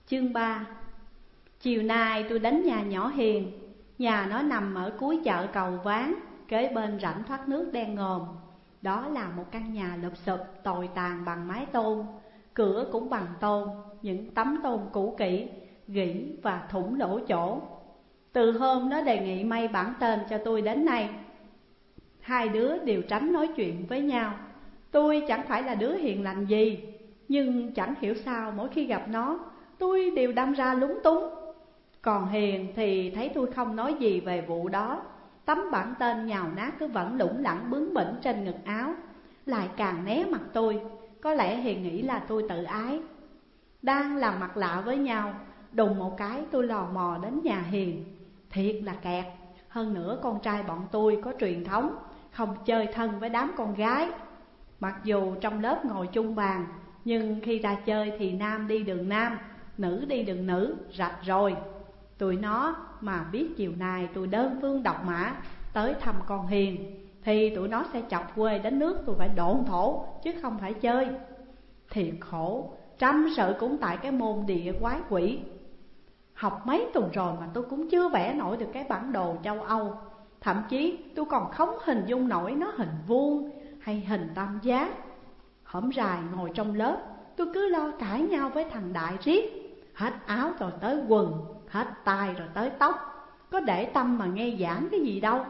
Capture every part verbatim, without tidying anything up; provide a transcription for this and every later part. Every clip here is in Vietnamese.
Chương ba. Chiều nay tôi đến nhà nhỏ Hiền. Nhà nó nằm ở cuối chợ Cầu Ván, kế bên rãnh thoát nước đen ngòm. Đó là một căn nhà lụp xụp tồi tàn bằng mái tôn, cửa cũng bằng tôn, những tấm tôn cũ kỹ, gỉ và thủng lỗ chỗ. Từ hôm nó đề nghị may bản tên cho tôi đến nay, hai đứa đều tránh nói chuyện với nhau. Tôi chẳng phải là đứa hiền lành gì, nhưng chẳng hiểu sao mỗi khi gặp nó, tôi đều đâm ra lúng túng. Còn Hiền thì thấy tôi không nói gì về vụ đó, tấm bản tên nhào nát cứ vẫn lủng lẳng bướng bỉnh trên ngực áo, lại càng né mặt tôi. Có lẽ Hiền nghĩ là tôi tự ái. Đang làm mặt lạ với nhau, đùng một cái tôi lò mò đến nhà Hiền. Thiệt là kẹt. Hơn nữa con trai bọn tôi có truyền thống không chơi thân với đám con gái. Mặc dù trong lớp ngồi chung bàn, nhưng khi ra chơi thì nam đi đường nam, nữ đi đường nữ, rạch rồi. Tụi nó mà biết chiều nay tôi đơn phương độc mã tới thăm con Hiền, thì tụi nó sẽ chọc quê đến nước tôi phải độn thổ, chứ không phải chơi. Thiệt khổ, trăm sự cũng tại cái môn địa quái quỷ. Học mấy tuần rồi mà tôi cũng chưa vẽ nổi được cái bản đồ châu Âu. Thậm chí tôi còn không hình dung nổi nó hình vuông hay hình tam giác. Hổm rày ngồi trong lớp, tôi cứ lo cãi nhau với thằng Đại riết. Hết áo rồi tới quần, hết tai rồi tới tóc, có để tâm mà nghe giảng cái gì đâu.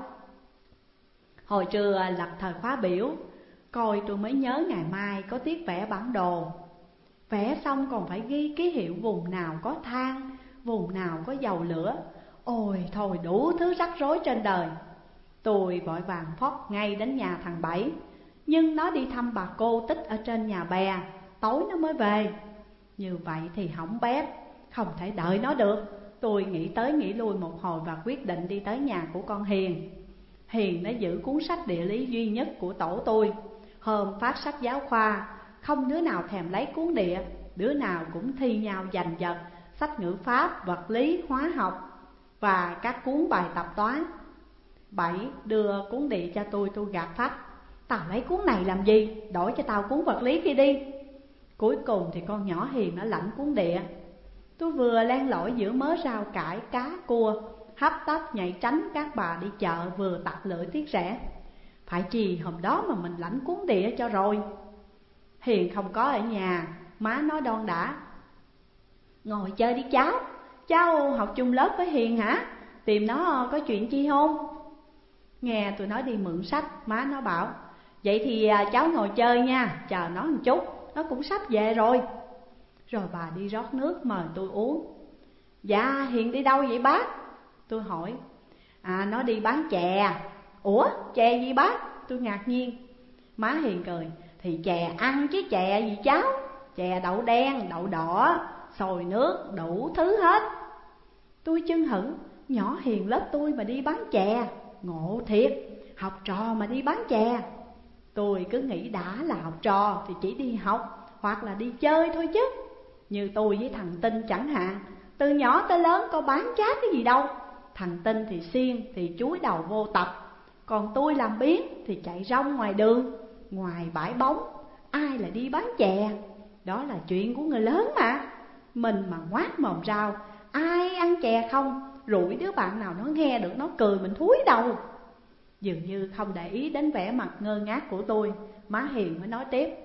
Hồi trưa lật thời khóa biểu, coi tôi mới nhớ ngày mai có tiết vẽ bản đồ. Vẽ xong còn phải ghi ký hiệu vùng nào có than, vùng nào có dầu lửa. Ôi thôi đủ thứ rắc rối trên đời. Tôi vội vàng phót ngay đến nhà thằng Bảy, nhưng nó đi thăm bà cô Tích ở trên nhà bè, tối nó mới về. Như vậy thì hỏng bét, không thể đợi nó được. Tôi nghĩ tới nghĩ lui một hồi và quyết định đi tới nhà của con Hiền. Hiền nó giữ cuốn sách địa lý duy nhất của tổ tôi. Hôm phát sách giáo khoa, không đứa nào thèm lấy cuốn địa, đứa nào cũng thi nhau giành giật sách ngữ pháp, vật lý, hóa học và các cuốn bài tập toán. Bảy đưa cuốn địa cho tôi, tôi gạt phách: tao lấy cuốn này làm gì, đổi cho tao cuốn vật lý kia đi. Cuối cùng thì con nhỏ Hiền nó lãnh cuốn địa. Tôi vừa len lỏi giữa mớ rau cải, cá, cua, hấp tấp nhảy tránh các bà đi chợ vừa tặc lưỡi tiếc rẻ. Phải chi hôm đó mà mình lãnh cuốn địa cho rồi. Hiền không có ở nhà, má nó đon đã: ngồi chơi đi cháu, cháu học chung lớp với Hiền hả? Tìm nó có chuyện chi không? Nghe tôi nói đi mượn sách, má nó bảo: vậy thì cháu ngồi chơi nha, chờ nó một chút, nó cũng sắp về rồi. Rồi bà đi rót nước mời tôi uống. Dạ Hiền đi đâu vậy bác? Tôi hỏi. À nó đi bán chè. Ủa chè gì bác? Tôi ngạc nhiên. Má Hiền cười: thì chè ăn chứ chè gì cháu. Chè đậu đen, đậu đỏ, sồi nước, đủ thứ hết. Tôi chưng hửng, nhỏ Hiền lớp tôi mà đi bán chè, ngộ thiệt, học trò mà đi bán chè. Tôi cứ nghĩ đã là học trò thì chỉ đi học hoặc là đi chơi thôi chứ. Như tôi với thằng Tinh chẳng hạn, từ nhỏ tới lớn có bán chát cái gì đâu. Thằng Tinh thì siêng thì chúi đầu vô tập, còn tôi làm biếng thì chạy rong ngoài đường, ngoài bãi bóng. Ai lại đi bán chè? Đó là chuyện của người lớn mà. Mình mà ngoác mồm rau, ai ăn chè không, rủi đứa bạn nào nó nghe được nó cười mình thúi đầu. Dường như không để ý đến vẻ mặt ngơ ngác của tôi, má Hiền mới nói tiếp: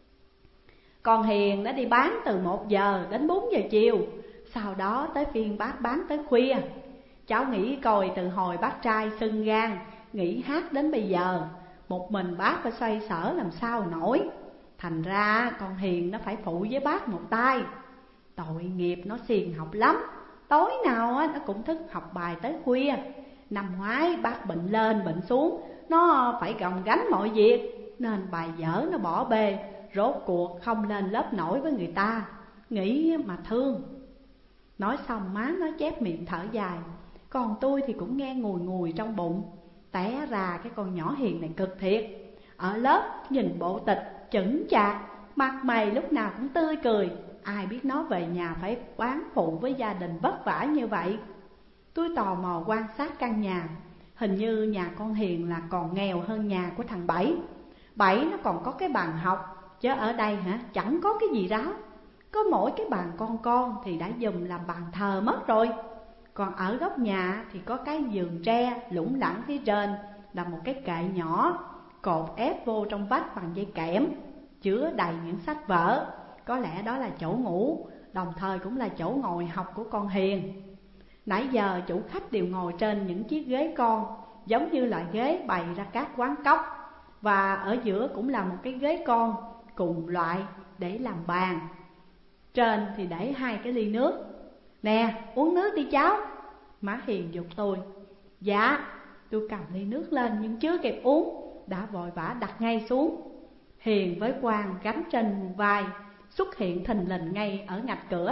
con Hiền đã đi bán từ một giờ đến bốn giờ chiều, sau đó tới phiên bác bán tới khuya. Cháu nghĩ coi, từ hồi bác trai sưng gan nghỉ hát đến bây giờ, một mình bác phải xoay sở làm sao nổi. Thành ra con Hiền nó phải phụ với bác một tay. Tội nghiệp nó xiền học lắm, tối nào nó cũng thức học bài tới khuya. Năm ngoái bác bệnh lên bệnh xuống, nó phải gồng gánh mọi việc, nên bài vở nó bỏ bê, rốt cuộc không lên lớp nổi với người ta. Nghĩ mà thương. Nói xong má nó chép miệng thở dài, còn tôi thì cũng nghe ngùi ngùi trong bụng. Té ra cái con nhỏ Hiền này cực thiệt. Ở lớp nhìn bộ tịch chững chạc, mặt mày lúc nào cũng tươi cười. Ai biết nó về nhà phải bán phụ với gia đình vất vả như vậy. Tôi tò mò quan sát căn nhà. Hình như nhà con Hiền là còn nghèo hơn nhà của thằng Bảy. Bảy nó còn có cái bàn học, chứ ở đây hả chẳng có cái gì ráo. Có có mỗi cái bàn con con thì đã dùng làm bàn thờ mất rồi. Còn ở góc nhà thì có cái giường tre lủng lẳng phía trên là một cái kệ nhỏ, cột ép vô trong vách bằng dây kẽm, chứa đầy những sách vở. Có lẽ đó là chỗ ngủ, đồng thời cũng là chỗ ngồi học của con Hiền. Nãy giờ chủ khách đều ngồi trên những chiếc ghế con, giống như loại ghế bày ra các quán cóc. Và ở giữa cũng là một cái ghế con cùng loại để làm bàn. Trên thì để hai cái ly nước. Nè, uống nước đi cháu. Má Hiền giục tôi. Dạ. Tôi cầm ly nước lên nhưng chưa kịp uống, đã vội vã đặt ngay xuống. Hiền với Quang gánh trên vai xuất hiện thình lình ngay ở ngạch cửa.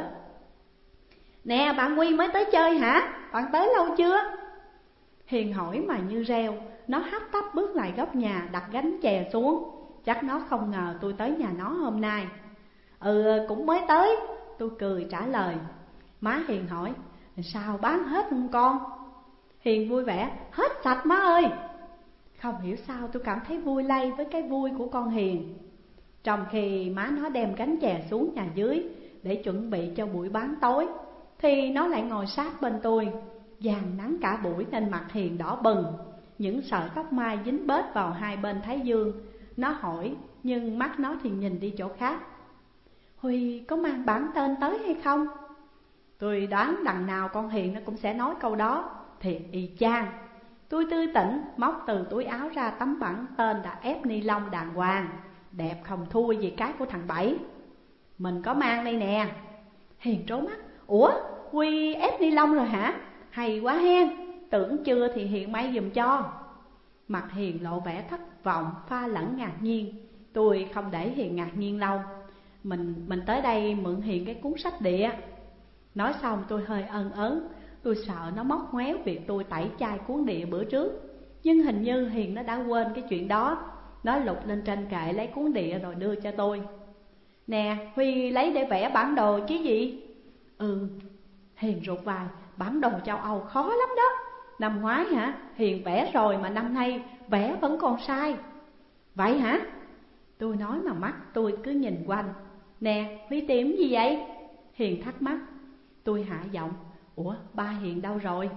Nè, bạn Quy mới tới chơi hả? Bạn tới lâu chưa? Hiền hỏi mà như reo. Nó hấp tấp bước lại góc nhà đặt gánh chè xuống. Chắc nó không ngờ tôi tới nhà nó hôm nay. Ừ, cũng mới tới. Tôi cười trả lời. Má Hiền hỏi, sao bán hết không con? Hiền vui vẻ, hết sạch má ơi. Không hiểu sao tôi cảm thấy vui lây với cái vui của con Hiền. Trong khi má nó đem gánh chè xuống nhà dưới để chuẩn bị cho buổi bán tối, thì nó lại ngồi sát bên tôi. Vàng nắng cả buổi nên mặt Hiền đỏ bừng, những sợi tóc mai dính bết vào hai bên thái dương. Nó hỏi nhưng mắt nó thì nhìn đi chỗ khác. Huy có mang bản tên tới hay không? Tôi đoán đằng nào con Hiền nó cũng sẽ nói câu đó. Thiệt y chang. Tôi tươi tỉnh móc từ túi áo ra tấm bản tên đã ép ni lông đàng hoàng, đẹp không thua gì cái của thằng Bảy. Mình có mang đây nè. Hiền trố mắt. Ủa, Huy ép ni lông rồi hả? Hay quá hen. Tưởng chưa thì Hiền may giùm cho. Mặt Hiền lộ vẻ thất vọng pha lẫn ngạc nhiên. Tôi không để Hiền ngạc nhiên lâu. Mình mình tới đây mượn Hiền cái cuốn sách địa. Nói xong tôi hơi ân ớn. Tôi sợ nó móc ngoéo việc tôi tẩy chai cuốn địa bữa trước. Nhưng hình như Hiền nó đã quên cái chuyện đó. Nó lục lên trên kệ lấy cuốn địa rồi đưa cho tôi. Nè, Huy lấy để vẽ bản đồ chứ gì? Ừ. Hiền rụt vai. Bản đồ châu Âu khó lắm đó. Năm ngoái hả? Hiền vẽ rồi mà năm nay vẽ vẫn còn sai. Vậy hả? Tôi nói mà mắt tôi cứ nhìn quanh. Nè, Huy tìm gì vậy? Hiền thắc mắc. Tôi hạ giọng. Ủa, ba Hiền đâu rồi?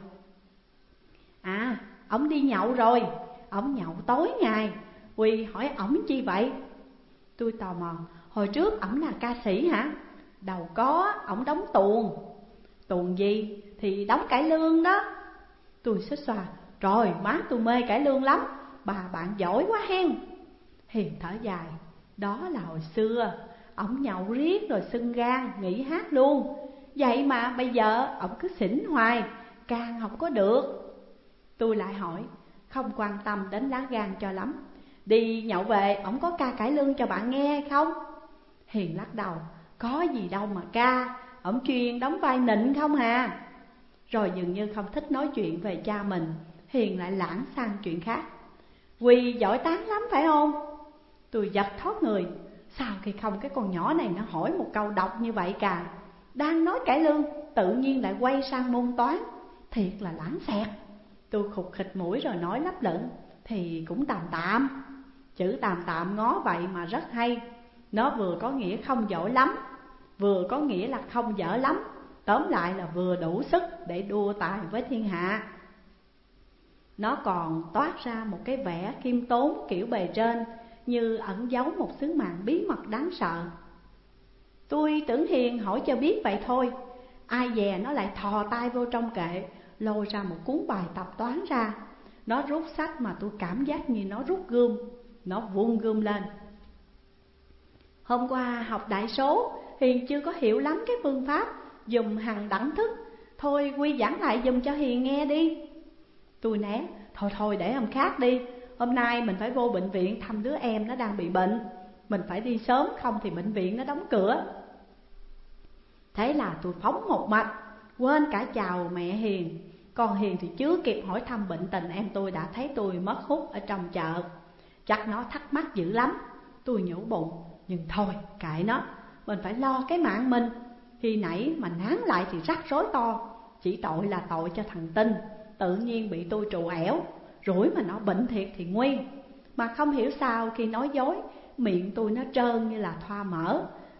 À, ổng đi nhậu rồi. Ổng nhậu tối ngày. Huy hỏi ổng chi vậy? Tôi tò mò. Hồi trước ổng là ca sĩ hả? Đâu có, ổng đóng tuồng. Tuồng gì? Thì đóng cải lương đó. Tôi xích xoa. Trời, má tôi mê cải lương lắm. Bà bạn giỏi quá hen. Hiền thở dài. Đó là hồi xưa. Ổng nhậu riết rồi sưng gan, nghỉ hát luôn. Vậy mà bây giờ ổng cứ xỉn hoài, can không có được. Tôi lại hỏi, không quan tâm đến lá gan cho lắm. Đi nhậu về ổng có ca cải lương cho bạn nghe hay không? Hiền lắc đầu. Có gì đâu mà ca. Ổng chuyên đóng vai nịnh không à. Rồi dường như không thích nói chuyện về cha mình, Hiền lại lãng sang chuyện khác. Huy giỏi tán lắm phải không? Tôi giật thoát người. Sao khi không cái con nhỏ này nó hỏi một câu độc như vậy cả. Đang nói cải lương tự nhiên lại quay sang môn toán. Thiệt là lãng xẹt. Tôi khục khịch mũi rồi nói lấp lửng. Thì cũng tạm tạm. Chữ tạm tạm ngó vậy mà rất hay. Nó vừa có nghĩa không giỏi lắm, vừa có nghĩa là không dở lắm. Tóm lại là vừa đủ sức để đua tài với thiên hạ. Nó còn toát ra một cái vẻ khiêm tốn kiểu bề trên, như ẩn giấu một sứ mạng bí mật đáng sợ. Tôi tưởng Hiền hỏi cho biết vậy thôi. Ai dè nó lại thò tay vô trong kệ, lôi ra một cuốn bài tập toán ra. Nó rút sách mà tôi cảm giác như nó rút gươm. Nó vung gươm lên. Hôm qua học đại số, Hiền chưa có hiểu lắm cái phương pháp dùng hằng đẳng thức. Thôi Quy giảng lại dùm cho Hiền nghe đi. Tôi né. Thôi thôi để hôm khác đi. Hôm nay mình phải vô bệnh viện thăm đứa em nó đang bị bệnh. Mình phải đi sớm không thì bệnh viện nó đóng cửa. Thế là tôi phóng một mạch, quên cả chào mẹ Hiền. Còn Hiền thì chưa kịp hỏi thăm bệnh tình em tôi đã thấy tôi mất hút ở trong chợ. Chắc nó thắc mắc dữ lắm. Tôi nhủ bụng, nhưng thôi kệ nó, mình phải lo cái mạng mình. Khi nãy mà nán lại thì rắc rối to. Chỉ tội là tội cho thằng Tinh, tự nhiên bị tôi trù ẻo. Rủi mà nó bệnh thiệt thì nguy. Mà không hiểu sao khi nói dối, miệng tôi nó trơn như là thoa mỡ.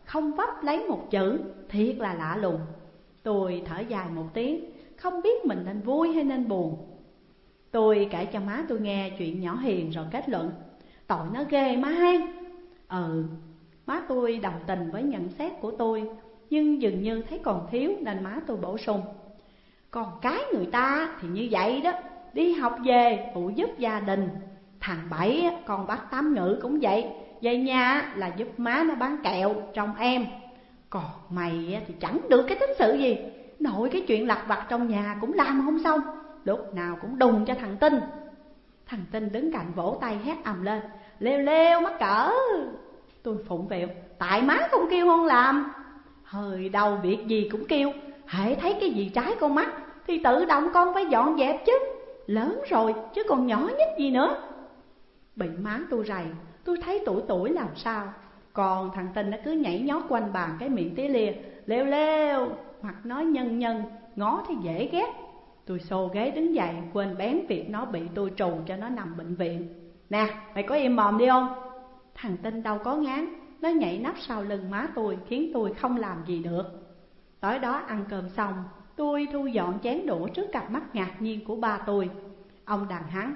không vấp lấy một chữ, thiệt là lạ lùng. Tôi thở dài một tiếng, không biết mình nên vui hay nên buồn. Tôi kể cho má tôi nghe chuyện nhỏ Hiền rồi kết luận: tội nó ghê má hen. Ừ, má tôi đồng tình với nhận xét của tôi, nhưng dường như thấy còn thiếu nên má tôi bổ sung: con cái người ta thì như vậy đó, đi học về phụ giúp gia đình. Thằng Bảy con bác Tám Ngữ cũng vậy, về nhà là giúp má nó bán kẹo trong em. Còn mày thì chẳng được cái tích sự gì, nội cái chuyện lặt vặt trong nhà cũng làm không xong, lúc nào cũng đùng cho thằng Tinh. Thằng Tinh đứng cạnh vỗ tay hét ầm lên: lêu lêu mắc cỡ. Tôi phụng phịu: tại má không kêu con làm. Hơi đầu việc gì cũng kêu, hễ thấy cái gì trái con mắt thì tự động con phải dọn dẹp chứ. Lớn rồi chứ còn nhỏ nhất gì nữa. Bị má tôi rầy, tôi thấy tuổi tuổi làm sao. Còn thằng Tinh nó cứ nhảy nhót quanh bàn cái miệng tía lia, lêu lêu, hoặc nói nhân nhân, ngó thấy dễ ghét. Tôi xô ghế đứng dậy, quên bén việc nó bị tôi trù cho nó nằm bệnh viện. Nè, mày có im mồm đi không? Thằng Tinh đâu có ngán, nó nhảy nắp sau lưng má tôi, khiến tôi không làm gì được. Tối đó ăn cơm xong, tôi thu dọn chén đũa trước cặp mắt ngạc nhiên của ba tôi. Ông đàn hắn: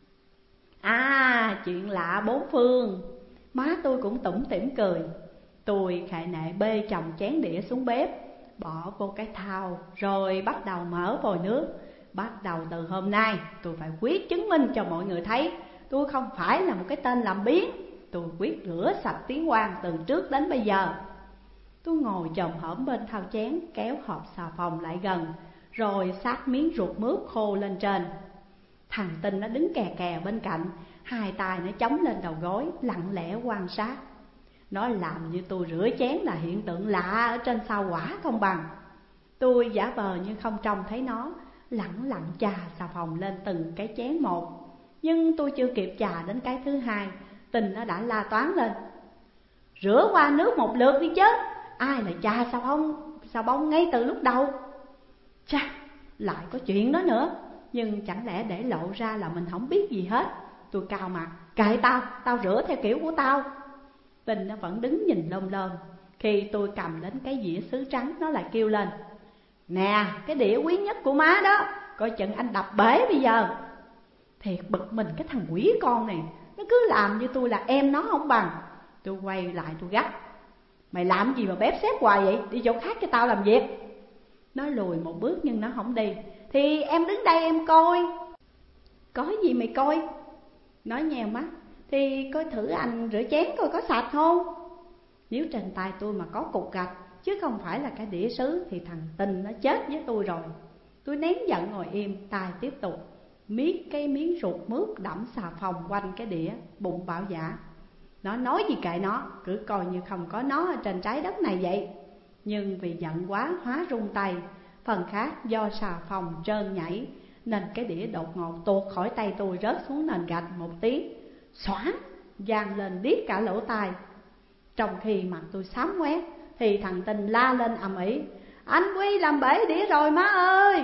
à, chuyện lạ bốn phương. Má tôi cũng tủm tỉm cười. Tôi khệ nệ bê chồng chén đĩa xuống bếp, bỏ vô cái thau, rồi bắt đầu mở vòi nước. Bắt đầu từ hôm nay, tôi phải quyết chứng minh cho mọi người thấy tôi không phải là một cái tên làm biếng. Tôi quyết rửa sạch tiếng Quang từ trước đến bây giờ. Tôi ngồi chồm hổm bên thau chén, kéo hộp xà phòng lại gần, rồi xát miếng ruột mướp khô lên trên. Thằng Tinh nó đứng kè kè bên cạnh, hai tay nó chống lên đầu gối, lặng lẽ quan sát. Nó làm như tôi rửa chén là hiện tượng lạ ở trên sao hỏa không bằng. Tôi giả vờ như không trông thấy nó, lẳng lặng chà xà phòng lên từng cái chén một. Nhưng tôi chưa kịp chà đến cái thứ hai, Tình nó đã la toáng lên: rửa qua nước một lượt đi chứ, ai lại chà xà bông, xà bông ngay từ lúc đầu. Chà, lại có chuyện đó nữa. Nhưng chẳng lẽ để lộ ra là mình không biết gì hết. Tôi cau mặt: kệ tao, tao rửa theo kiểu của tao. Tình nó vẫn đứng nhìn lông lôm. Khi tôi cầm đến cái dĩa sứ trắng, nó lại kêu lên: nè, cái đĩa quý nhất của má đó, coi chừng anh đập bể bây giờ. Thiệt bực mình cái thằng quỷ con này, nó cứ làm như tôi là em nó không bằng. Tôi quay lại tôi gắt: mày làm gì mà bếp xếp hoài vậy, đi chỗ khác cho tao làm việc. Nó lùi một bước nhưng nó không đi. Thì em đứng đây em coi. Có gì mày coi? Nó nhèo mắt: thì coi thử anh rửa chén coi có sạch không. Nếu trên tay tôi mà có cục gạch chứ không phải là cái đĩa sứ thì thằng Tình nó chết với tôi rồi. Tôi nén giận ngồi im, tay tiếp tục miết cái miếng ruột mướp đẫm xà phòng quanh cái đĩa, bụng bảo dạ: nó nói gì kệ nó, cứ coi như không có nó ở trên trái đất này vậy. Nhưng vì giận quá hóa run tay, phần khác do xà phòng trơn nhảy nên cái đĩa đột ngột tuột khỏi tay tôi, rớt xuống nền gạch một tiếng, xoảng vang lên điếc cả lỗ tai. Trong khi mặt tôi xám ngoét thì thằng Tình la lên ầm ĩ: anh Quy làm bể đĩa rồi má ơi.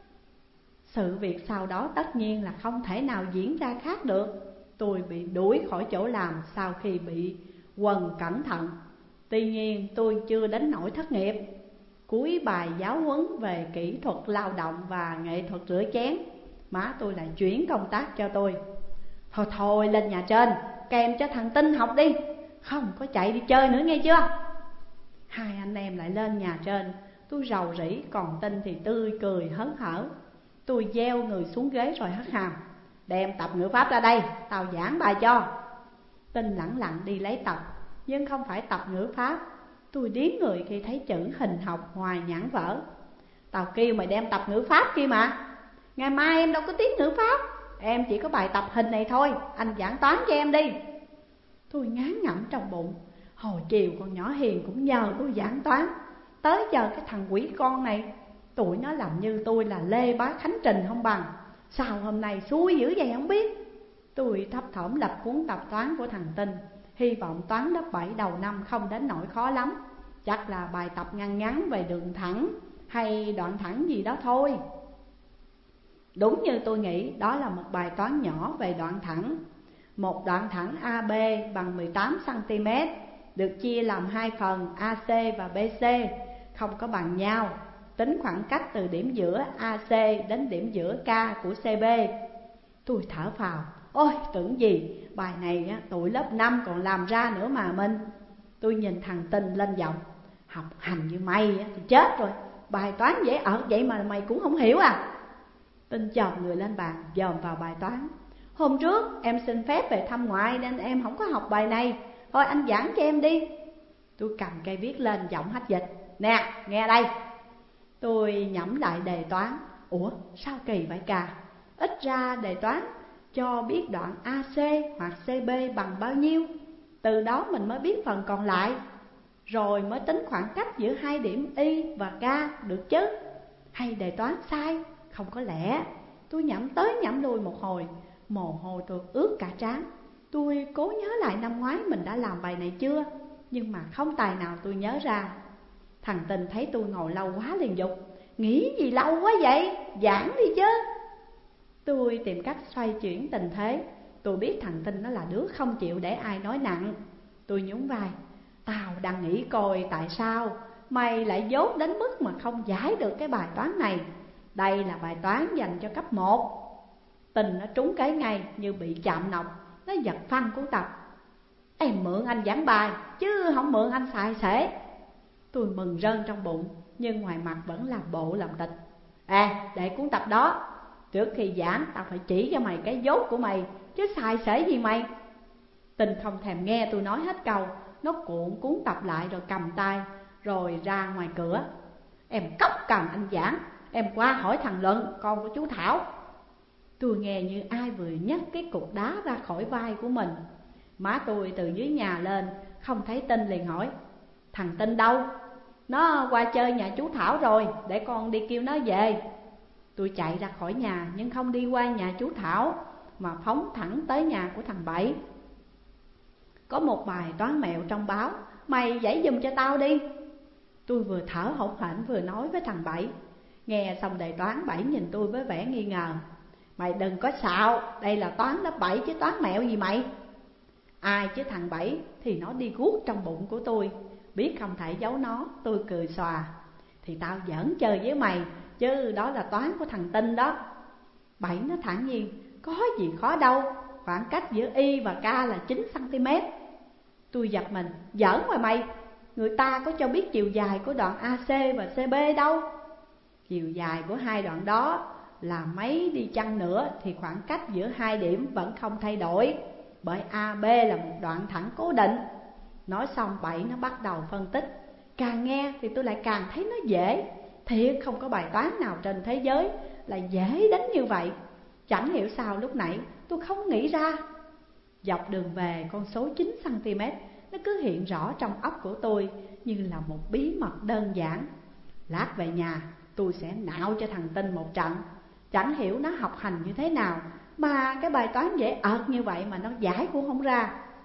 Sự việc sau đó tất nhiên là không thể nào diễn ra khác được. Tôi bị đuổi khỏi chỗ làm sau khi bị quần cẩn thận. Tuy nhiên tôi chưa đến nỗi thất nghiệp. Cuối bài giáo huấn về kỹ thuật lao động và nghệ thuật rửa chén, má tôi lại chuyển công tác cho tôi. Thôi thôi lên nhà trên kèm cho thằng Tinh học đi, không có chạy đi chơi nữa nghe chưa. Hai anh em lại lên nhà trên. Tôi rầu rĩ, còn Tinh thì tươi cười hớn hở. Tôi gieo người xuống ghế rồi hất hàm: đem tập ngữ pháp ra đây, tao giảng bài cho. Tinh lẳng lặng đi lấy tập, nhưng không phải tập ngữ pháp. Tôi điếng người khi thấy chữ hình học ngoài nhãn vở. Tao kêu mày đem tập ngữ pháp kia mà. Ngày mai em đâu có tiết ngữ pháp, em chỉ có bài tập hình này thôi, anh giảng toán cho em đi. Tôi ngán ngẩm trong bụng, hồi chiều con nhỏ Hiền cũng nhờ tôi giảng toán, tới giờ cái thằng quỷ con này, tụi nó làm như tôi là Lê Bá Khánh Trình không bằng. Sao hôm nay xui dữ vậy không biết. Tôi thấp thỏm lập cuốn tập toán của thằng Tinh, hy vọng toán lớp bảy đầu năm không đến nỗi khó lắm. Chắc là bài tập ngăn ngắn về đường thẳng hay đoạn thẳng gì đó thôi. Đúng như tôi nghĩ, đó là một bài toán nhỏ về đoạn thẳng. Một đoạn thẳng a bê bằng mười tám xăng ti mét, được chia làm hai phần a xê và bê xê, không có bằng nhau. Tính khoảng cách từ điểm giữa a xê đến điểm giữa K của xê bê. Tôi thở phào, ôi tưởng gì bài này á, tụi lớp năm còn làm ra nữa mà mình. Tôi nhìn thằng Tinh lên giọng, học hành như mày á, thì chết rồi, bài toán dễ ở vậy mà mày cũng không hiểu à? Tinh chồm người lên bàn dòm vào bài toán. Hôm trước em xin phép về thăm ngoại nên em không có học bài này, thôi anh giảng cho em đi. Tôi cầm cây viết lên giọng hách dịch, nè nghe đây. Tôi nhẩm lại đề toán, ủa sao kỳ vậy Cà? Ít ra đề toán cho biết đoạn a xê hoặc xê bê bằng bao nhiêu, từ đó mình mới biết phần còn lại, rồi mới tính khoảng cách giữa hai điểm Y và K được chứ. Hay đề toán sai? Không có lẽ. Tôi nhẩm tới nhẩm lui một hồi, mồ hôi tôi ướt cả trán. Tôi cố nhớ lại năm ngoái mình đã làm bài này chưa, nhưng mà không tài nào tôi nhớ ra. Thằng Tình thấy tôi ngồi lâu quá liền dục, nghĩ gì lâu quá vậy, giảng đi chứ. Tôi tìm cách xoay chuyển tình thế. Tôi biết thằng Tinh nó là đứa không chịu để ai nói nặng. Tôi nhún vai, tao đang nghĩ coi tại sao mày lại dốt đến mức mà không giải được cái bài toán này. Đây là bài toán dành cho cấp một. Tình nó trúng cái ngay như bị chạm nọc, nó giật phăng cuốn tập. Em mượn anh giảng bài chứ không mượn anh xài xể. Tôi mừng rơn trong bụng, nhưng ngoài mặt vẫn làm bộ làm tịch. À, để cuốn tập đó, trước khi giảng tao phải chỉ cho mày cái dốt của mày, chứ xài xể gì mày. Tình không thèm nghe tôi nói hết câu, nó cuộn cuốn tập lại rồi cầm tay, rồi ra ngoài cửa. Em cóc cần anh giảng, em qua hỏi thằng Luận, con của chú Thảo. Tôi nghe như ai vừa nhấc cái cục đá ra khỏi vai của mình. Má tôi từ dưới nhà lên, không thấy Tinh liền hỏi, thằng Tinh đâu? Nó qua chơi nhà chú Thảo rồi, để con đi kêu nó về. Tôi chạy ra khỏi nhà nhưng không đi qua nhà chú Thảo, mà phóng thẳng tới nhà của thằng Bảy. Có một bài toán mẹo trong báo, mày giải giùm cho tao đi. Tôi vừa thở hổn hển vừa nói với thằng Bảy. Nghe xong đề toán, Bảy nhìn tôi với vẻ nghi ngờ. Mày đừng có xạo, đây là toán lớp bảy chứ toán mẹo gì mày? Ai chứ thằng Bảy thì nó đi guốc trong bụng của tôi. Biết không thể giấu nó, tôi cười xòa. Thì tao giỡn chơi với mày, chứ đó là toán của thằng Tinh đó. Bảy nó thản nhiên, có gì khó đâu, khoảng cách giữa Y và K là chín xăng ti mét. Tôi giật mình, giỡn mà mày, người ta có cho biết chiều dài của đoạn a xê và xê bê đâu. Chiều dài của hai đoạn đó là mấy đi chăng nữa thì khoảng cách giữa hai điểm vẫn không thay đổi, bởi a bê là một đoạn thẳng cố định. Nói xong Bảy nó bắt đầu phân tích. Càng nghe thì tôi lại càng thấy nó dễ. Thiệt không có bài toán nào trên thế giới là dễ đến như vậy. Chẳng hiểu sao lúc nãy tôi không nghĩ ra. Dọc đường về, con số chín xăng ti mét nó cứ hiện rõ trong óc của tôi như là một bí mật đơn giản. Lát về nhà tôi sẽ nạo cho thằng Tinh một trận. Chẳng hiểu nó học hành như thế nào mà cái bài toán dễ ợt như vậy mà nó giải cũng không ra.